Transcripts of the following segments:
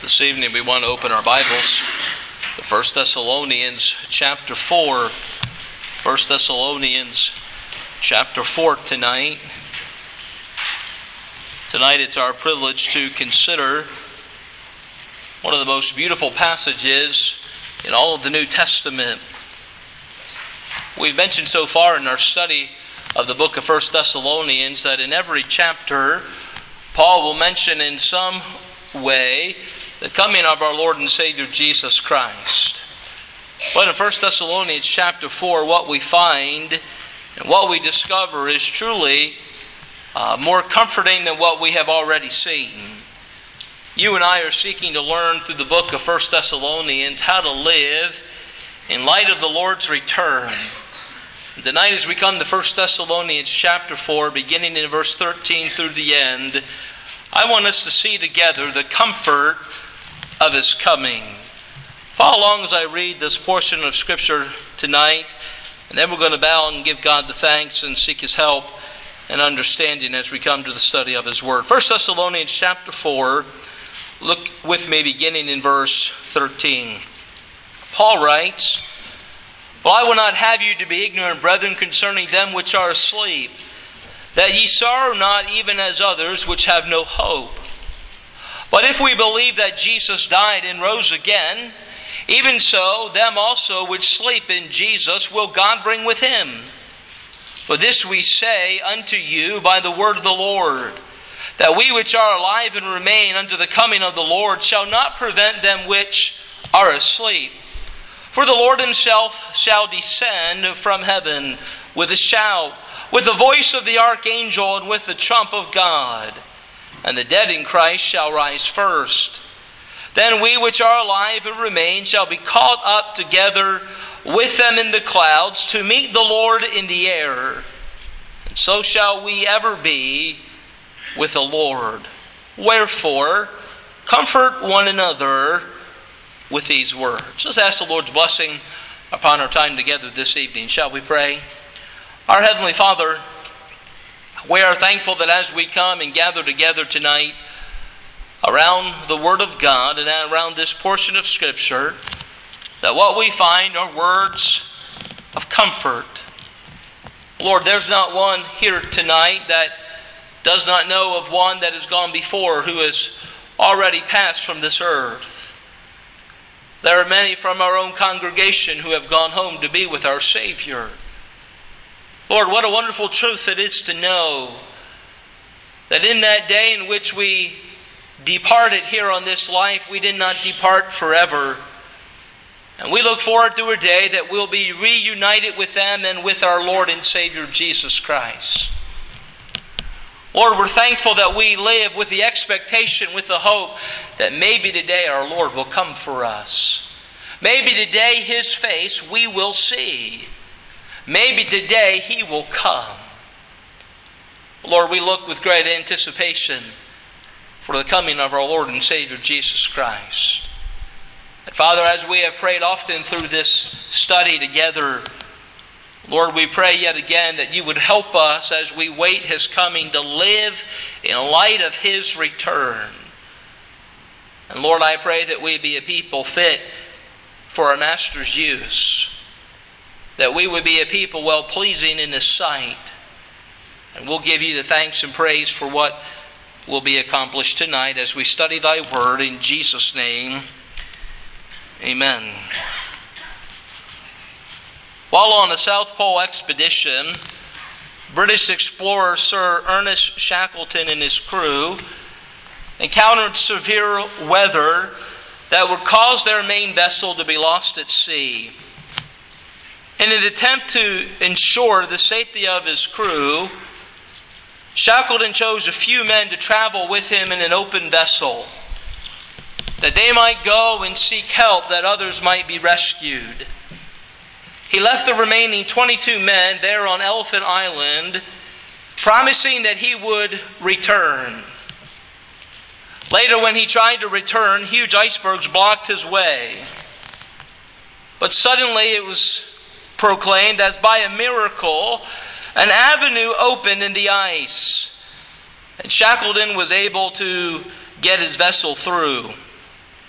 This evening we want to open our Bibles to 1 Thessalonians chapter 4. 1 Thessalonians chapter 4 tonight. Tonight it's our privilege to consider one of the most beautiful passages in all of the New Testament. We've mentioned so far in our study of the book of 1 Thessalonians that in every chapter Paul will mention in some way the coming of our Lord and Savior Jesus Christ. But in 1 Thessalonians chapter 4, what we find and what we discover is truly more comforting than what we have already seen. You and I are seeking to learn through the book of 1 Thessalonians how to live in light of the Lord's return. And tonight as we come to 1 Thessalonians chapter 4, beginning in verse 13 through the end, I want us to see together the comfort of His coming. Follow along as I read this portion of Scripture tonight, and then we're going to bow and give God the thanks and seek His help and understanding as we come to the study of His Word. 1 Thessalonians chapter 4, look with me beginning in verse 13. Paul writes, "But I will not have you to be ignorant, brethren, concerning them which are asleep, that ye sorrow not even as others which have no hope. But if we believe that Jesus died and rose again, even so them also which sleep in Jesus will God bring with Him. For this we say unto you by the word of the Lord, that we which are alive and remain unto the coming of the Lord shall not prevent them which are asleep. For the Lord Himself shall descend from heaven with a shout, with the voice of the archangel, and with the trump of God. And the dead in Christ shall rise first. Then we which are alive and remain shall be caught up together with them in the clouds to meet the Lord in the air. And so shall we ever be with the Lord. Wherefore, comfort one another with these words." Let's ask the Lord's blessing upon our time together this evening. Shall we pray? Our Heavenly Father, we are thankful that as we come and gather together tonight around the Word of God and around this portion of Scripture, that what we find are words of comfort. Lord, there's not one here tonight that does not know of one that has gone before who has already passed from this earth. There are many from our own congregation who have gone home to be with our Savior. Lord, what a wonderful truth it is to know that in that day in which we departed here on this life, we did not depart forever. And we look forward to a day that we'll be reunited with them and with our Lord and Savior Jesus Christ. Lord, we're thankful that we live with the expectation, with the hope that maybe today our Lord will come for us. Maybe today His face we will see. Maybe today He will come. Lord, we look with great anticipation for the coming of our Lord and Savior Jesus Christ. And Father, as we have prayed often through this study together, Lord, we pray yet again that You would help us as we wait His coming to live in light of His return. And Lord, I pray that we be a people fit for our Master's use. That we would be a people well-pleasing in His sight. And we'll give You the thanks and praise for what will be accomplished tonight as we study Thy Word in Jesus' name. Amen. While on a South Pole expedition, British explorer Sir Ernest Shackleton and his crew encountered severe weather that would cause their main vessel to be lost at sea. In an attempt to ensure the safety of his crew, Shackleton chose a few men to travel with him in an open vessel, that they might go and seek help, that others might be rescued. He left the remaining 22 men there on Elephant Island, promising that he would return. Later, when he tried to return, huge icebergs blocked his way. But suddenly it was proclaimed as by a miracle, an avenue opened in the ice, and Shackleton was able to get his vessel through.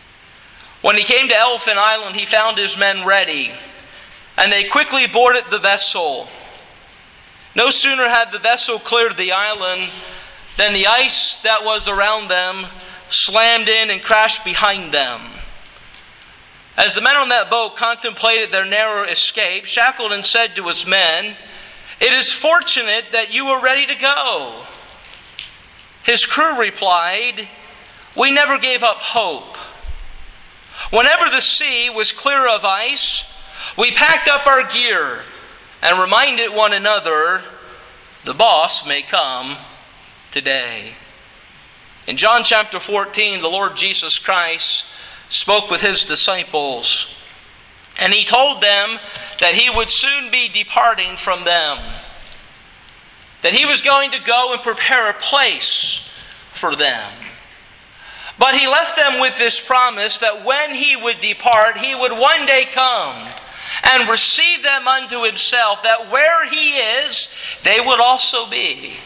When he came to Elephant Island, he found his men ready, and they quickly boarded the vessel. No sooner had the vessel cleared the island than the ice that was around them slammed in and crashed behind them. As the men on that boat contemplated their narrow escape, Shackleton said to his men, "It is fortunate that you were ready to go." His crew replied, "We never gave up hope. Whenever the sea was clear of ice, we packed up our gear and reminded one another, the boss may come today." In John chapter 14, the Lord Jesus Christ spoke with his disciples, and he told them that he would soon be departing from them, that he was going to go and prepare a place for them. But he left them with this promise that when he would depart, he would one day come and receive them unto himself, that where he is, they would also be.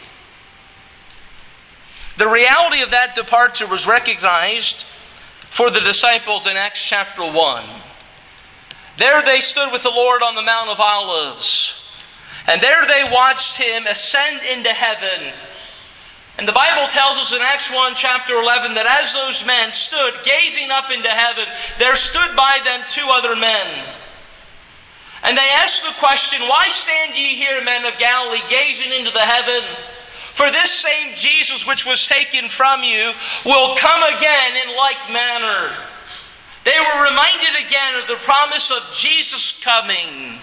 The reality of that departure was recognized for the disciples in Acts chapter 1. There they stood with the Lord on the Mount of Olives, and there they watched him ascend into heaven. And the Bible tells us in Acts 1 chapter 11 that as those men stood gazing up into heaven, there stood by them two other men. And they asked the question, "Why stand ye here, men of Galilee, gazing into the heaven? For this same Jesus which was taken from you will come again in like manner." They were reminded again of the promise of Jesus coming.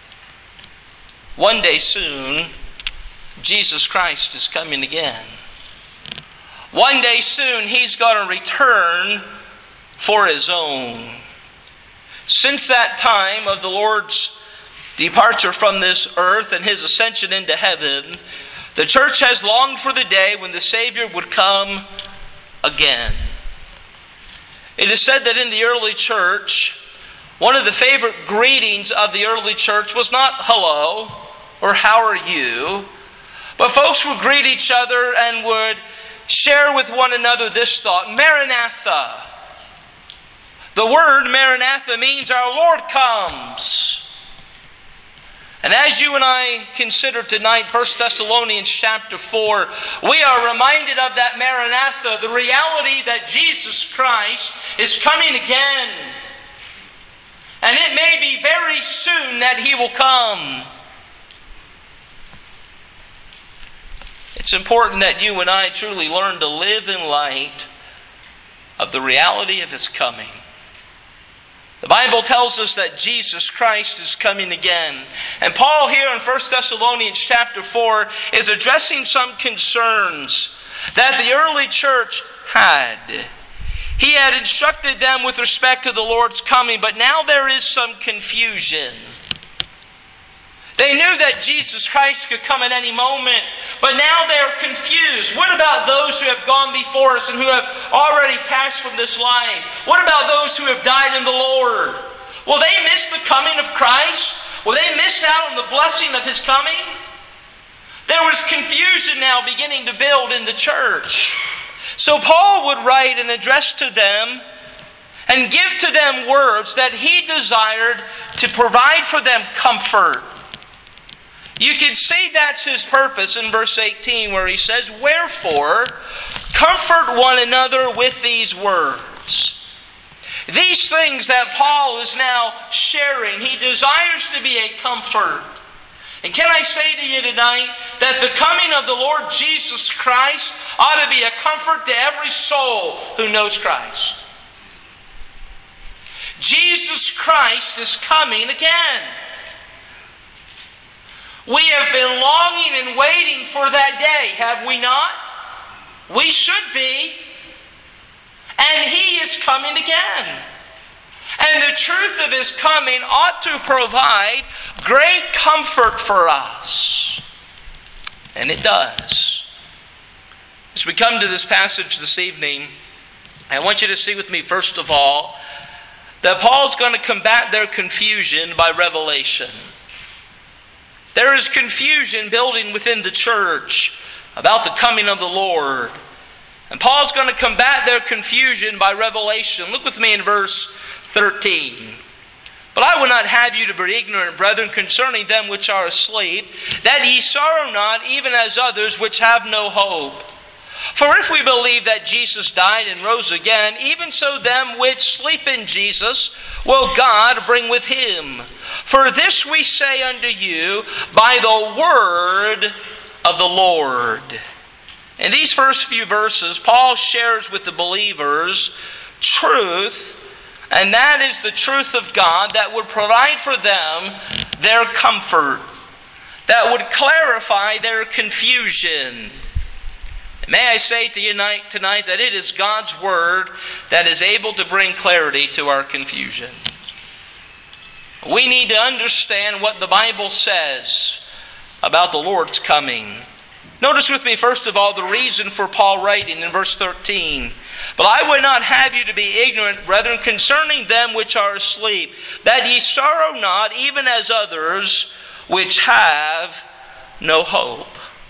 One day soon, Jesus Christ is coming again. One day soon, he's going to return for his own. Since that time of the Lord's departure from this earth and his ascension into heaven, the church has longed for the day when the Savior would come again. It is said that in the early church, one of the favorite greetings of the early church was not hello or how are you, but folks would greet each other and would share with one another this thought: Maranatha. The word Maranatha means our Lord comes. And as you and I consider tonight 1 Thessalonians chapter 4, we are reminded of that Maranatha, the reality that Jesus Christ is coming again. And it may be very soon that he will come. It's important that you and I truly learn to live in light of the reality of his coming. The Bible tells us that Jesus Christ is coming again. And Paul here in 1 Thessalonians chapter 4 is addressing some concerns that the early church had. He had instructed them with respect to the Lord's coming, but now there is some confusion. They knew that Jesus Christ could come at any moment, but now they are confused. What about those who have gone before us and who have already passed from this life? What about those who have died in the Lord? Will they miss the coming of Christ? Will they miss out on the blessing of his coming? There was confusion now beginning to build in the church. So Paul would write and address to them and give to them words that he desired to provide for them comfort. You can see that's his purpose in verse 18 where he says, "Wherefore, comfort one another with these words." These things that Paul is now sharing, he desires to be a comfort. And can I say to you tonight that the coming of the Lord Jesus Christ ought to be a comfort to every soul who knows Christ. Jesus Christ is coming again. We have been longing and waiting for that day, have we not? We should be. And he is coming again. And the truth of his coming ought to provide great comfort for us. And it does. As we come to this passage this evening, I want you to see with me, first of all, that Paul's going to combat their confusion by revelation. There is confusion building within the church about the coming of the Lord. And Paul's going to combat their confusion by revelation. Look with me in verse 13. But I would not have you to be ignorant, brethren, concerning them which are asleep, that ye sorrow not, even as others which have no hope. For if we believe that Jesus died and rose again, even so them which sleep in Jesus will God bring with him. For this we say unto you by the word of the Lord. In these first few verses, Paul shares with the believers truth, and that is the truth of God that would provide for them their comfort, that would clarify their confusion. May I say to you tonight that it is God's Word that is able to bring clarity to our confusion. We need to understand what the Bible says about the Lord's coming. Notice with me, first of all, the reason for Paul writing in verse 13. But I would not have you to be ignorant, brethren, concerning them which are asleep, that ye sorrow not, even as others which have no hope.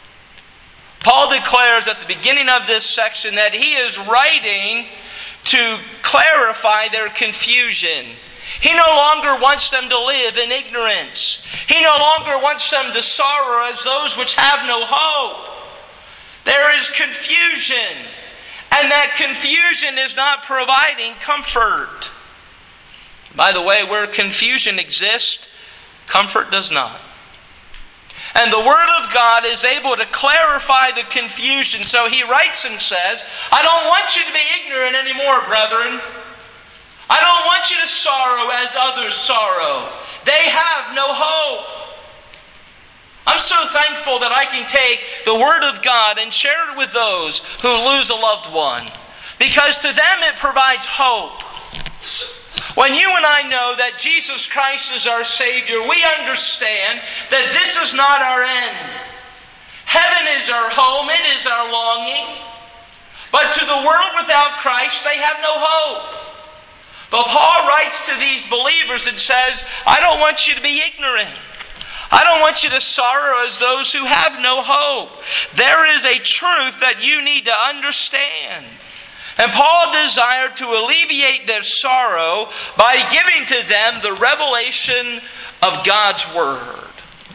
Paul declares at the beginning of this section that he is writing to clarify their confusion. He no longer wants them to live in ignorance. He no longer wants them to sorrow as those which have no hope. There is confusion, and that confusion is not providing comfort. By the way, where confusion exists, comfort does not. And the Word of God is able to clarify the confusion. So he writes and says, I don't want you to be ignorant anymore, brethren. I don't want you to sorrow as others sorrow. They have no hope. I'm so thankful that I can take the Word of God and share it with those who lose a loved one, because to them it provides hope. When you and I know that Jesus Christ is our Savior, we understand that this is not our end. Heaven is our home, it is our longing. But to the world without Christ, they have no hope. But Paul writes to these believers and says, I don't want you to be ignorant. I don't want you to sorrow as those who have no hope. There is a truth that you need to understand. And Paul desired to alleviate their sorrow by giving to them the revelation of God's Word.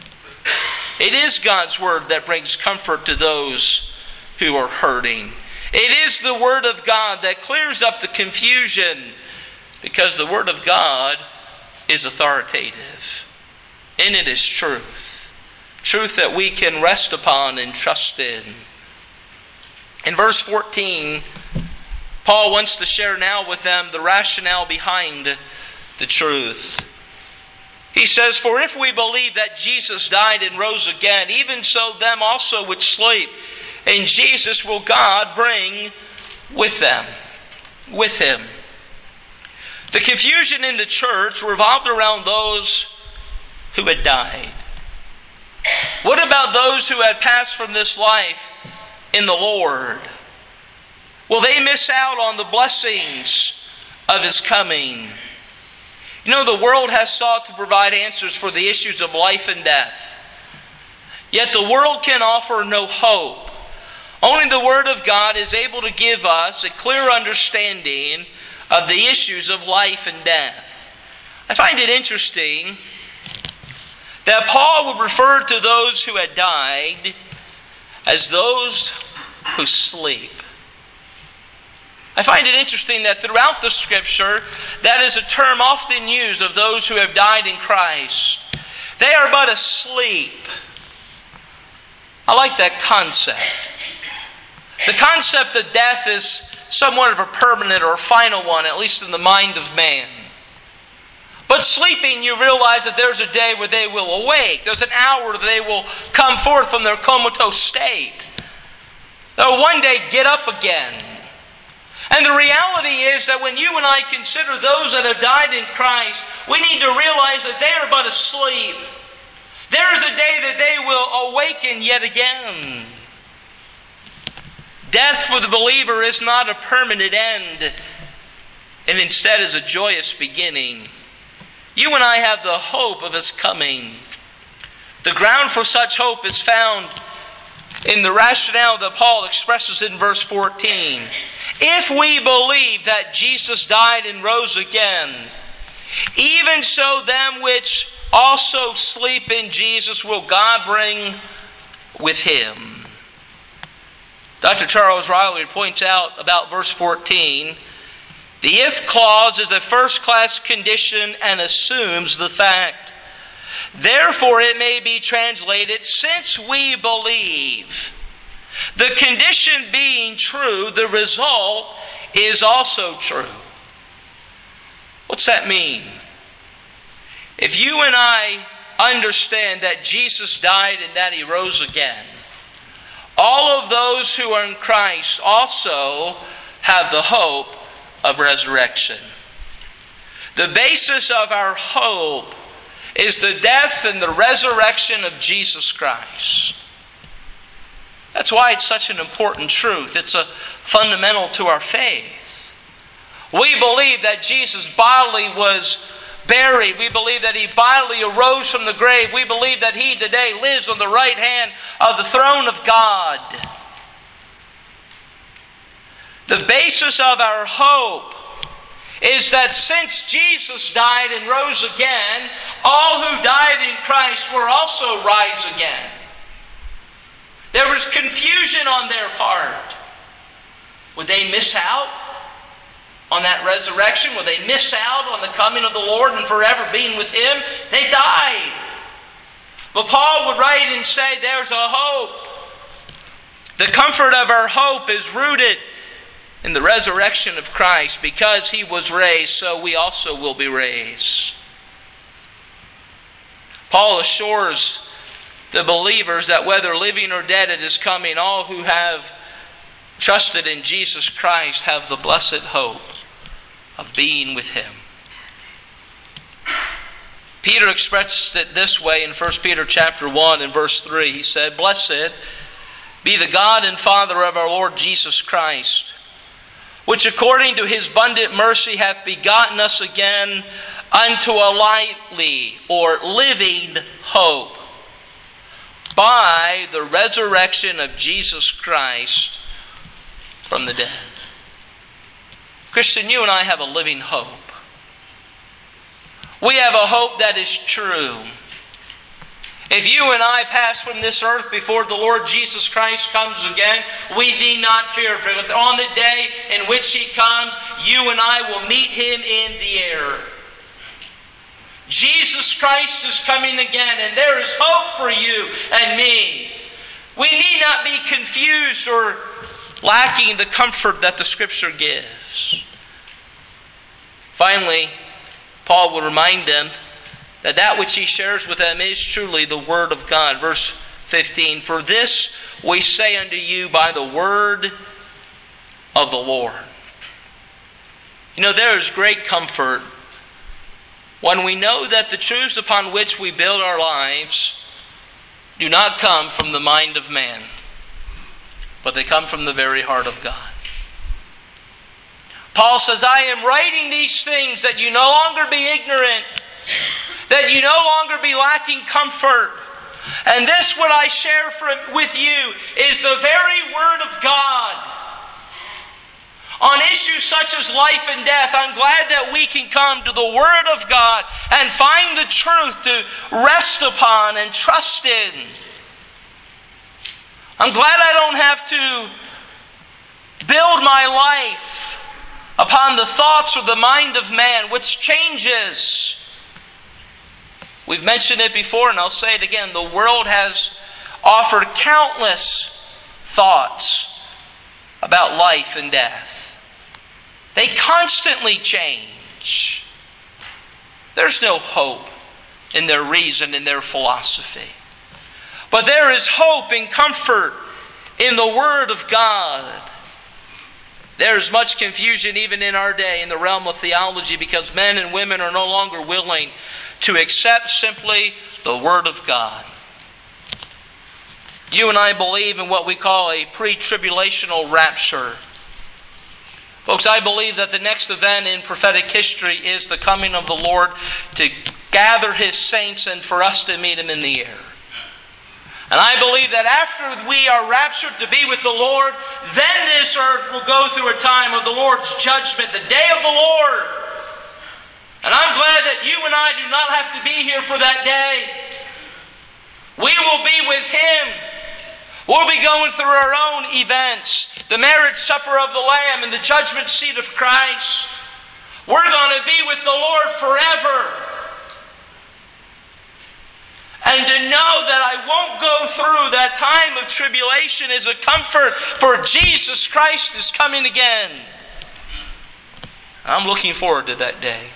It is God's Word that brings comfort to those who are hurting. It is the Word of God that clears up the confusion, because the Word of God is authoritative. In it is truth. Truth that we can rest upon and trust in. In verse 14, Paul wants to share now with them the rationale behind the truth. He says, for if we believe that Jesus died and rose again, even so them also which sleep in Jesus will God bring with them, with him. The confusion in the church revolved around those who had died. What about those who had passed from this life in the Lord? Will they miss out on the blessings of His coming? You know, the world has sought to provide answers for the issues of life and death. Yet the world can offer no hope. Only the Word of God is able to give us a clear understanding of the issues of life and death. I find it interesting that Paul would refer to those who had died as those who sleep. I find it interesting that throughout the Scripture, that is a term often used of those who have died in Christ. They are but asleep. I like that concept. The concept of death is somewhat of a permanent or final one, at least in the mind of man. But sleeping, you realize that there's a day where they will awake. There's an hour that they will come forth from their comatose state. They'll one day get up again. And the reality is that when you and I consider those that have died in Christ, we need to realize that they are but asleep. There is a day that they will awaken yet again. Death for the believer is not a permanent end, and instead is a joyous beginning. You and I have the hope of His coming. The ground for such hope is found in the rationale that Paul expresses in verse 14. If we believe that Jesus died and rose again, even so them which also sleep in Jesus will God bring with him. Dr. Charles Riley points out about verse 14, the if clause is a first-class condition and assumes the fact. Therefore, it may be translated, since we believe. The condition being true, the result is also true. What's that mean? If you and I understand that Jesus died and that he rose again, all of those who are in Christ also have the hope of resurrection. The basis of our hope is the death and the resurrection of Jesus Christ. That's why it's such an important truth. It's a fundamental to our faith. We believe that Jesus bodily was buried. We believe that he bodily arose from the grave. We believe that he today lives on the right hand of the throne of God. The basis of our hope is that since Jesus died and rose again, all who died in Christ will also rise again. There was confusion on their part. Would they miss out on that resurrection? Would they miss out on the coming of the Lord and forever being with him? They died. But Paul would write and say there's a hope. The comfort of our hope is rooted in the resurrection of Christ. Because he was raised, so we also will be raised. Paul assures the believers that whether living or dead at his coming, all who have trusted in Jesus Christ have the blessed hope of being with him. Peter expressed it this way in 1 Peter chapter 1 and verse 3. He said, "Blessed be the God and Father of our Lord Jesus Christ, which according to his abundant mercy hath begotten us again unto a lively or living hope by the resurrection of Jesus Christ from the dead." Christian, you and I have a living hope. We have a hope that is true. If you and I pass from this earth before the Lord Jesus Christ comes again, we need not fear. For on the day in which he comes, you and I will meet him in the air. Jesus Christ is coming again, and there is hope for you and me. We need not be confused or lacking the comfort that the Scripture gives. Finally, Paul will remind them that that which he shares with them is truly the Word of God. Verse 15, "For this we say unto you by the word of the Lord." You know, there is great comfort when we know that the truths upon which we build our lives do not come from the mind of man, but they come from the very heart of God. Paul says, "I am writing these things that you no longer be ignorant, that you no longer be lacking comfort. And this what I share with you is the very Word of God. On issues such as life and death, I'm glad that we can come to the Word of God and find the truth to rest upon and trust in. I'm glad I don't have to build my life upon the thoughts or the mind of man, which changes. We've mentioned it before, and I'll say it again. The world has offered countless thoughts about life and death. They constantly change. There's no hope in their reason, in their philosophy. But there is hope and comfort in the Word of God. There is much confusion even in our day in the realm of theology because men and women are no longer willing to accept simply the Word of God. You and I believe in what we call a pre-tribulational rapture. Folks, I believe that the next event in prophetic history is the coming of the Lord to gather His saints and for us to meet Him in the air. And I believe that after we are raptured to be with the Lord, then this earth will go through a time of the Lord's judgment, the day of the Lord. And I'm glad that you and I do not have to be here for that day. We will be with Him. We'll be going through our own events, the marriage supper of the Lamb and the judgment seat of Christ. We're going to be with the Lord forever. And to know that I won't go through that time of tribulation is a comfort, for Jesus Christ is coming again. I'm looking forward to that day.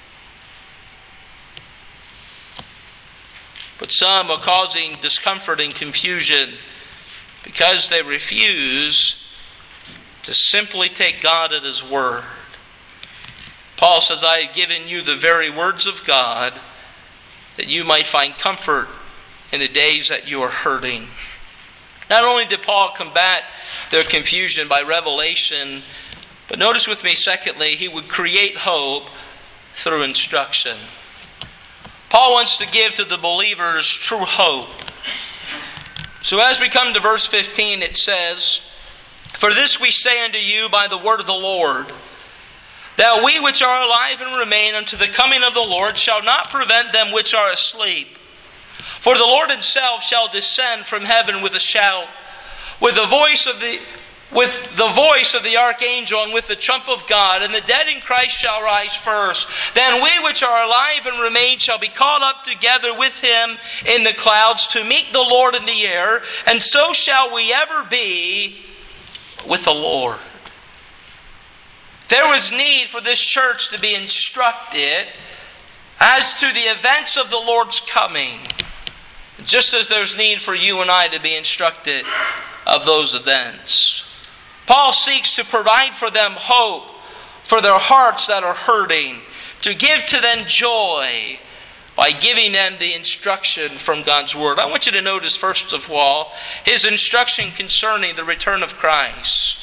But some are causing discomfort and confusion because they refuse to simply take God at His word. Paul says, I have given you the very words of God, that you might find comfort in the days that you are hurting. Not only did Paul combat their confusion by revelation, but notice with me, secondly, he would create hope through instruction. Paul wants to give to the believers true hope. So as we come to verse 15, it says, For this we say unto you by the word of the Lord, that we which are alive and remain unto the coming of the Lord shall not prevent them which are asleep. For the Lord Himself shall descend from heaven with a shout, with the voice of the archangel, and with the trump of God, and the dead in Christ shall rise first. Then we which are alive and remain shall be caught up together with Him in the clouds to meet the Lord in the air, and so shall we ever be with the Lord. There was need for this church to be instructed as to the events of the Lord's coming, just as there's need for you and I to be instructed of those events. Paul seeks to provide for them hope for their hearts that are hurting, to give to them joy by giving them the instruction from God's Word. I want you to notice, first of all, his instruction concerning the return of Christ.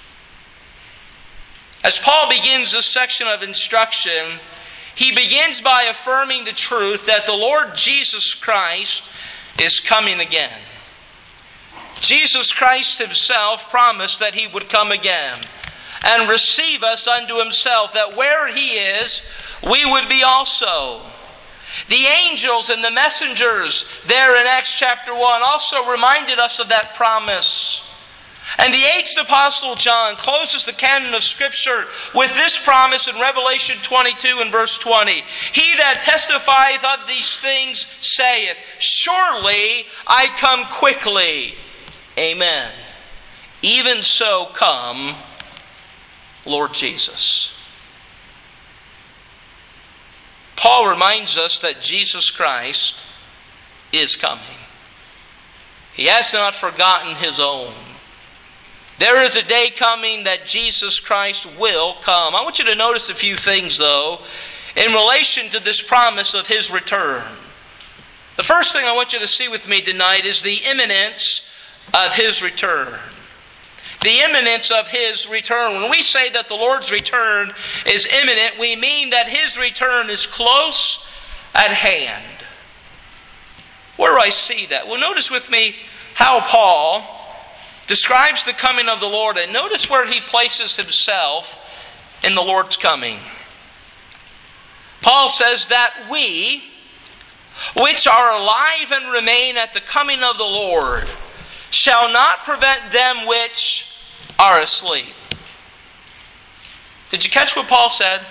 As Paul begins this section of instruction, he begins by affirming the truth that the Lord Jesus Christ is coming again. Jesus Christ Himself promised that He would come again and receive us unto Himself, that where He is, we would be also. The angels and the messengers there in Acts chapter 1 also reminded us of that promise. And the 8th Apostle John closes the canon of Scripture with this promise in Revelation 22 and verse 20. He that testifieth of these things saith, Surely I come quickly. Amen. Even so come, Lord Jesus. Paul reminds us that Jesus Christ is coming. He has not forgotten His own. There is a day coming that Jesus Christ will come. I want you to notice a few things, though, in relation to this promise of His return. The first thing I want you to see with me tonight is the imminence of His return. The imminence of His return. When we say that the Lord's return is imminent, we mean that His return is close at hand. Where do I see that? Well, notice with me how Paul describes the coming of the Lord, and notice where he places himself in the Lord's coming. Paul says that we, which are alive and remain at the coming of the Lord, shall not prevent them which are asleep. Did you catch what Paul said?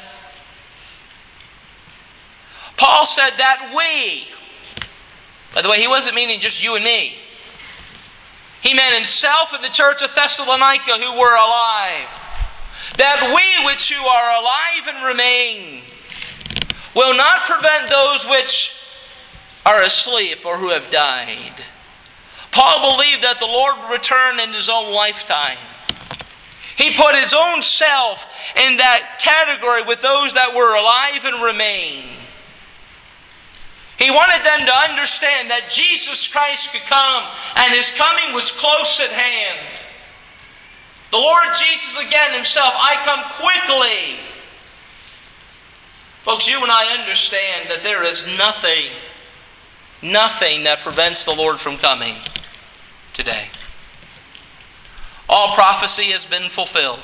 Paul said that we, by the way, he wasn't meaning just you and me. He meant himself and the church of Thessalonica who were alive. That we which who are alive and remain will not prevent those which are asleep or who have died. Paul believed that the Lord would return in His own lifetime. He put His own self in that category with those that were alive and remain. He wanted them to understand that Jesus Christ could come and His coming was close at hand. The Lord Jesus again Himself, I come quickly. Folks, you and I understand that there is nothing nothing that prevents the Lord from coming today. All prophecy has been fulfilled.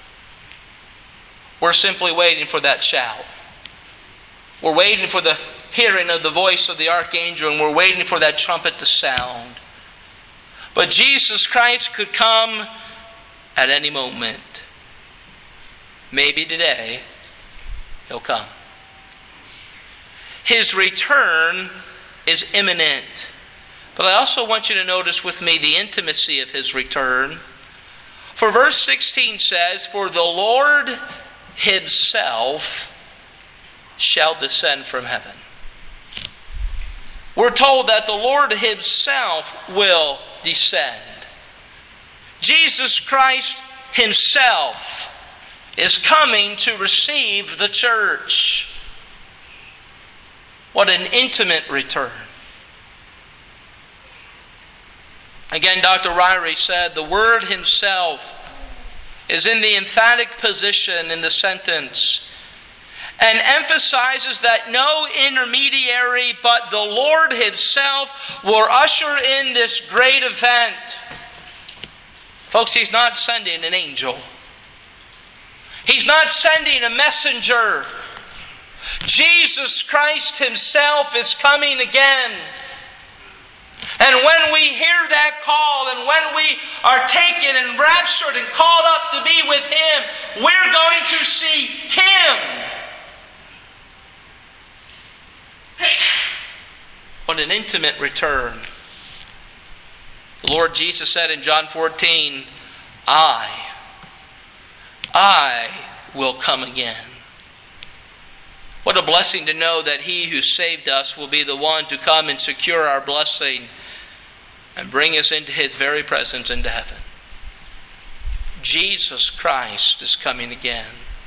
We're simply waiting for that shout. We're waiting for the hearing of the voice of the archangel, and we're waiting for that trumpet to sound. But Jesus Christ could come at any moment. Maybe today He'll come. His return is imminent. But I also want you to notice with me the intimacy of His return. For verse 16 says, "For the Lord Himself shall descend from heaven." We're told that the Lord Himself will descend. Jesus Christ Himself is coming to receive the church. What an intimate return. Again, Dr. Ryrie said, the word Himself is in the emphatic position in the sentence and emphasizes that no intermediary but the Lord Himself will usher in this great event. Folks, He's not sending an angel. He's not sending a messenger. Jesus Christ Himself is coming again. And when we hear that call, and when we are taken and raptured and called up to be with Him, we're going to see Him. What an intimate return. The Lord Jesus said in John 14, I will come again. What a blessing to know that He who saved us will be the one to come and secure our blessing and bring us into His very presence into heaven. Jesus Christ is coming again.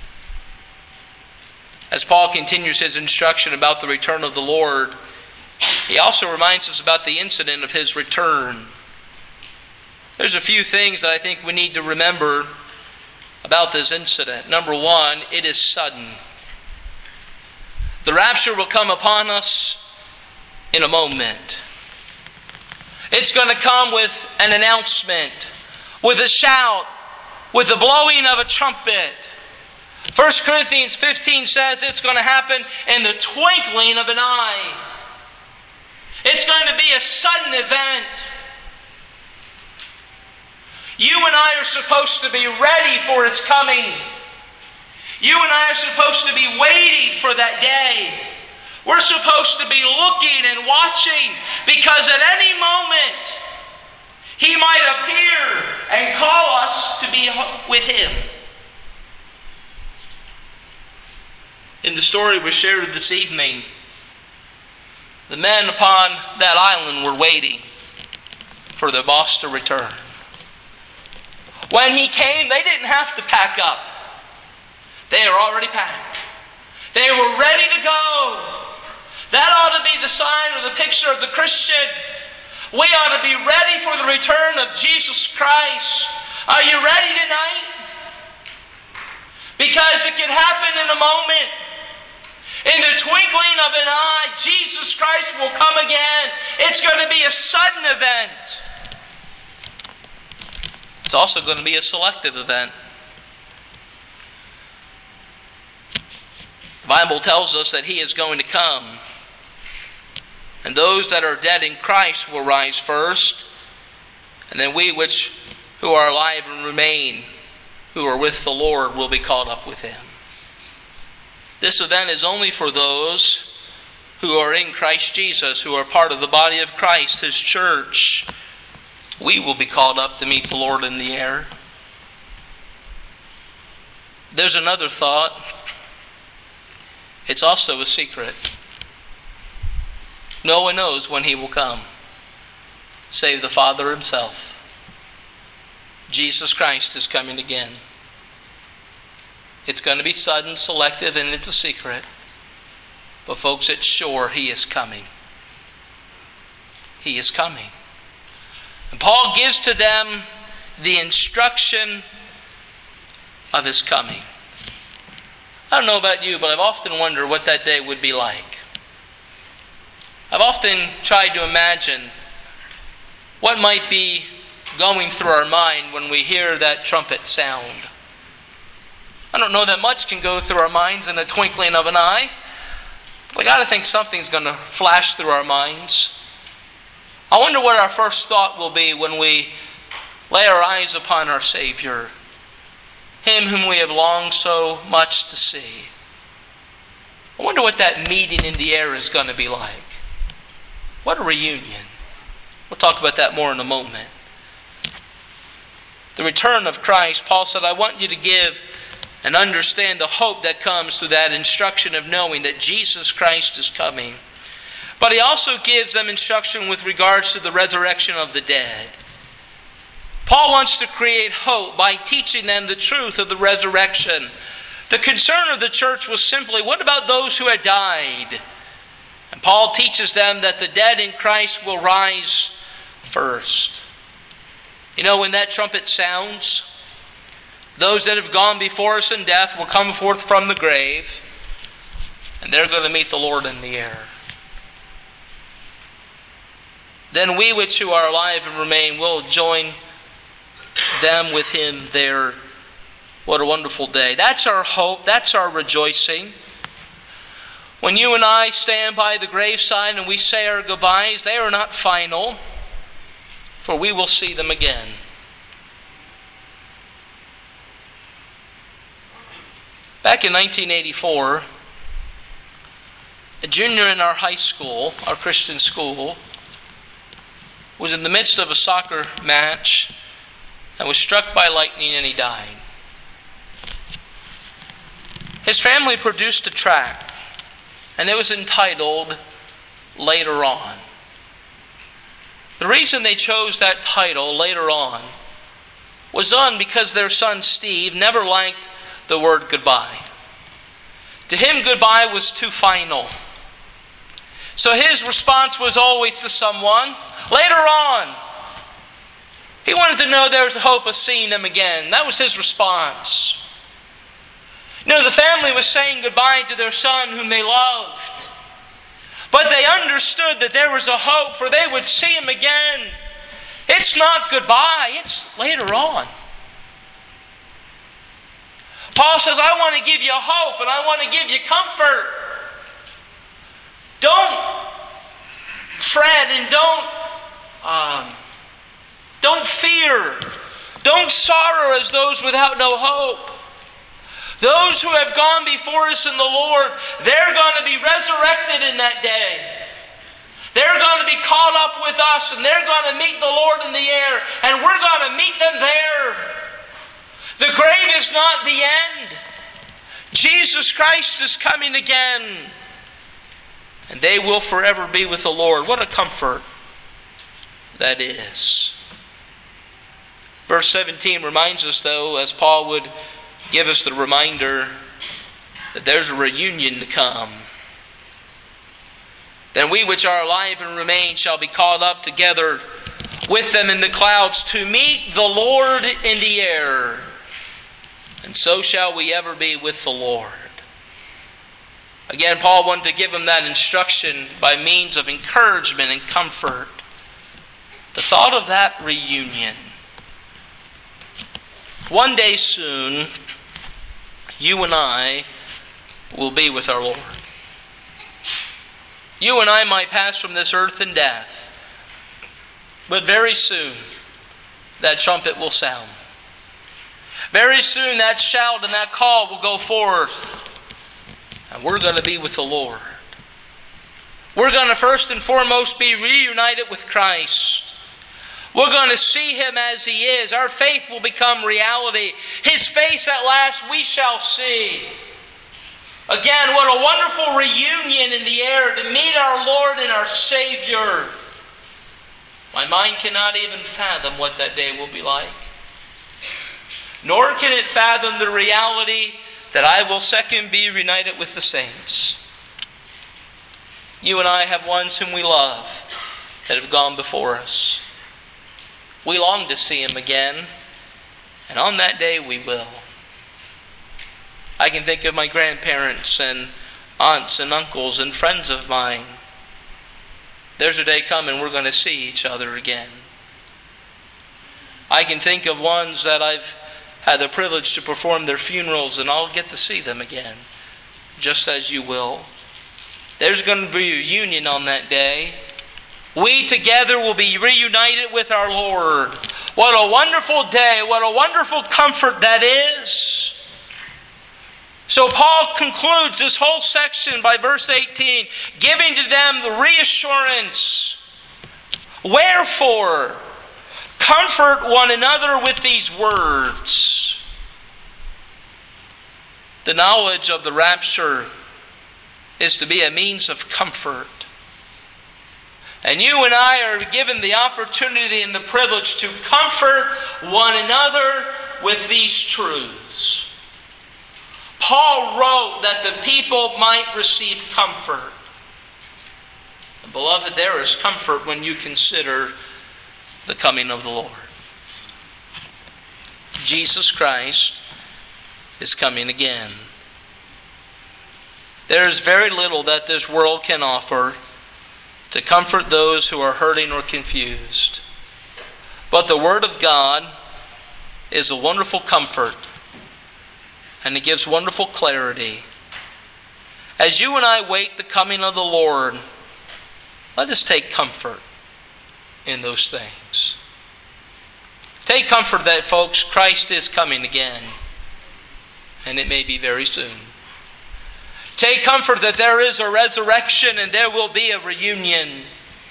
As Paul continues his instruction about the return of the Lord, he also reminds us about the incident of His return. There's a few things that I think we need to remember about this incident. Number one, it is sudden. The rapture will come upon us in a moment. It's going to come with an announcement, with a shout, with the blowing of a trumpet. 1 Corinthians 15 says it's going to happen in the twinkling of an eye. It's going to be a sudden event. You and I are supposed to be ready for His coming. You and I are supposed to be waiting for that day. We're supposed to be looking and watching, because at any moment He might appear and call us to be with Him. In the story we shared this evening, the men upon that island were waiting for their boss to return. When he came, they didn't have to pack up. They were already packed. They were ready to go. That ought to be the sign or the picture of the Christian. We ought to be ready for the return of Jesus Christ. Are you ready tonight? Because it can happen in a moment. In the twinkling of an eye, Jesus Christ will come again. It's going to be a sudden event. It's also going to be a selective event. The Bible tells us that He is going to come. And those that are dead in Christ will rise first. And then we who are alive and remain, who are with the Lord, will be caught up with Him. This event is only for those who are in Christ Jesus, who are part of the body of Christ, His church. We will be called up to meet the Lord in the air. There's another thought. It's also a secret. No one knows when He will come, save the Father Himself. Jesus Christ is coming again. It's going to be sudden, selective, and it's a secret. But folks, it's sure He is coming. He is coming. And Paul gives to them the instruction of His coming. I don't know about you, but I've often wondered what that day would be like. I've often tried to imagine what might be going through our mind when we hear that trumpet sound. I don't know that much can go through our minds in a twinkling of an eye. We got to think something's going to flash through our minds. I wonder what our first thought will be when we lay our eyes upon our Savior, Him whom we have longed so much to see. I wonder what that meeting in the air is going to be like. What a reunion. We'll talk about that more in a moment. The return of Christ, Paul said, I want you to give and understand the hope that comes through that instruction of knowing that Jesus Christ is coming. But he also gives them instruction with regards to the resurrection of the dead. Paul wants to create hope by teaching them the truth of the resurrection. The concern of the church was simply, what about those who had died? And Paul teaches them that the dead in Christ will rise first. You know, when that trumpet sounds, those that have gone before us in death will come forth from the grave, and they're going to meet the Lord in the air. Then we which who are alive and remain will join them with Him there. What a wonderful day. That's our hope. That's our rejoicing. When you and I stand by the graveside and we say our goodbyes, they are not final, for we will see them again. Back in 1984, a junior in our high school, our Christian school, was in the midst of a soccer match and was struck by lightning and he died. His family produced a tract, and it was entitled Later On. The reason they chose that title, Later On, was done because their son Steve never liked the word goodbye. To him, goodbye was too final. So his response was always to someone, later on. He wanted to know there was a hope of seeing them again. That was his response. You know, the family was saying goodbye to their son whom they loved. But they understood that there was a hope, for they would see him again. It's not goodbye, it's later on. Paul says, I want to give you hope and I want to give you comfort. Don't fret and don't fear. Don't sorrow as those without no hope. Those who have gone before us in the Lord, they're going to be resurrected in that day. They're going to be caught up with us and they're going to meet the Lord in the air and we're going to meet them there. The grave is not the end. Jesus Christ is coming again. And they will forever be with the Lord. What a comfort that is. Verse 17 reminds us, though, as Paul would give us the reminder, that there's a reunion to come. Then we which are alive and remain shall be caught up together with them in the clouds to meet the Lord in the air. And so shall we ever be with the Lord. Again, Paul wanted to give them that instruction by means of encouragement and comfort. The thought of that reunion. One day soon, you and I will be with our Lord. You and I might pass from this earth in death, but very soon that trumpet will sound. Very soon that shout and that call will go forth, and we're going to be with the Lord. We're going to first and foremost be reunited with Christ. We're going to see Him as He is. Our faith will become reality. His face at last we shall see. Again, what a wonderful reunion in the air to meet our Lord and our Savior. My mind cannot even fathom what that day will be like. Nor can it fathom the reality that I will second be reunited with the saints. You and I have ones whom we love that have gone before us. We long to see Him again, and on that day we will. I can think of my grandparents and aunts and uncles and friends of mine There's a day coming we're going to see each other again. I can think of ones that I've had the privilege to perform their funerals, and I'll get to see them again, just as you will. There's going to be a reunion on that day. We together will be reunited with our Lord. What a wonderful day, what a wonderful comfort that is. So Paul concludes this whole section by verse 18, giving to them the reassurance. Wherefore, comfort one another with these words. The knowledge of the rapture is to be a means of comfort. And you and I are given the opportunity and the privilege to comfort one another with these truths. Paul wrote that the people might receive comfort. And beloved, there is comfort when you consider the coming of the Lord. Jesus Christ is coming again. There is very little that this world can offer to comfort those who are hurting or confused. But the Word of God is a wonderful comfort, and it gives wonderful clarity. As you and I wait the coming of the Lord, let us take comfort in those things. Take comfort that, folks, Christ is coming again, and it may be very soon. Take comfort that there is a resurrection and there will be a reunion.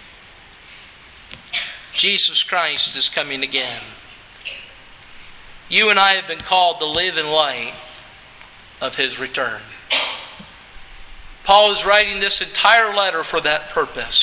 Jesus Christ is coming again. You and I have been called to live in light of His return. Paul is writing this entire letter for that purpose.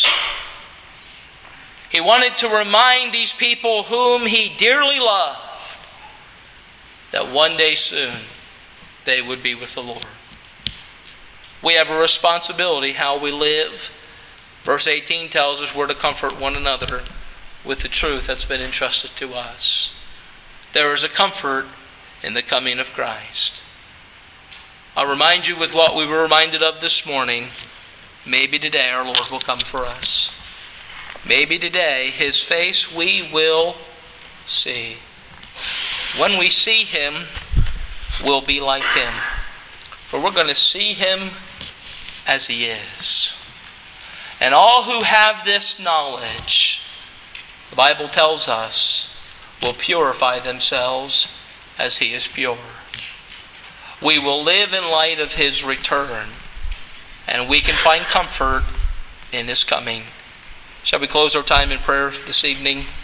He wanted to remind these people whom he dearly loved that one day soon they would be with the Lord. We have a responsibility how we live. Verse 18 tells us we're to comfort one another with the truth that's been entrusted to us. There is a comfort in the coming of Christ. I'll remind you with what we were reminded of this morning. Maybe today our Lord will come for us. Maybe today His face we will see. When we see Him, we'll be like Him. For we're going to see Him as He is. And all who have this knowledge, the Bible tells us, will purify themselves as He is pure. We will live in light of His return, and we can find comfort in His coming. Shall we close our time in prayer this evening?